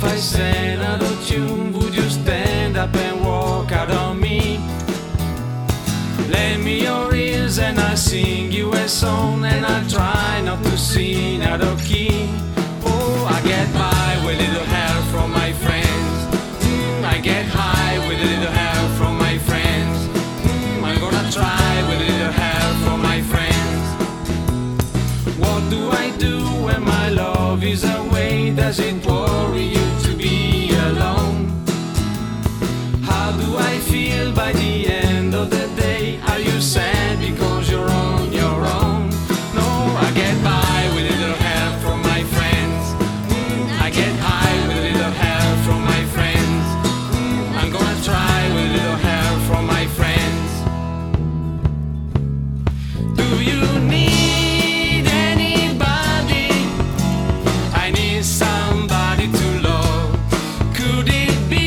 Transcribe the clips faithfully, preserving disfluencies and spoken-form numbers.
I sang out of tune, would you stand up and walk out on me? Lend me your ears and I'll sing you a song, and I'll try not to sing out of key. Oh, I get by with a little help from my friends. Mm, I get high with a little help from my friends. Mm, I'm gonna try with a little help from my friends. What do I do when my love is away? Does it worry you to be alone? How do I feel by the end of the day? Are you sad because you're on your own? No, I get by with a little help from my friends. Mm, I get high with a little help from my friends. Mm, I'm gonna try with a little help from my friends. Do you need anybody? I need somebody to love. Could it be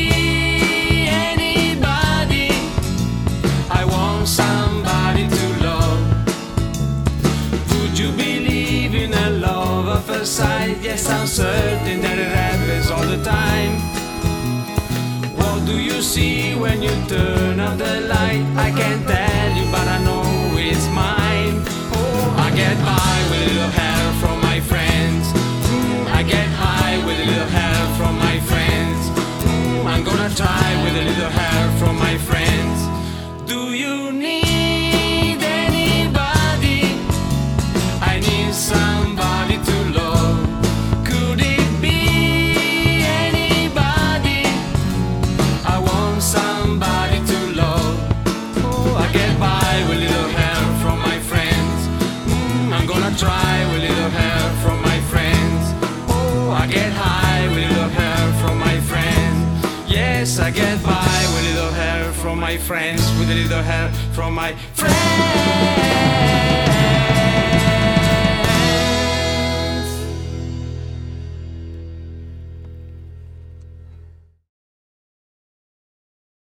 anybody? I want somebody to love. Would you believe in a love at first sight? Yes, I'm certain that it happens all the time. What do you see when you turn off the light? I can't tell you, but I know it's mine. Oh, I get by with a little help from my friends. Mm, I get high with a little help from my friends. Mm, I'm gonna try with a little help from my friends. Do you need anybody? I need somebody to love. Could it be anybody? I want somebody to love. Oh, I get by with a little help from my friends. Mm, I'm gonna try with a little help from my friends. Oh, I get high with a little help from my friends. Yes, I get by with a little help from my friends, with a little help from my friends.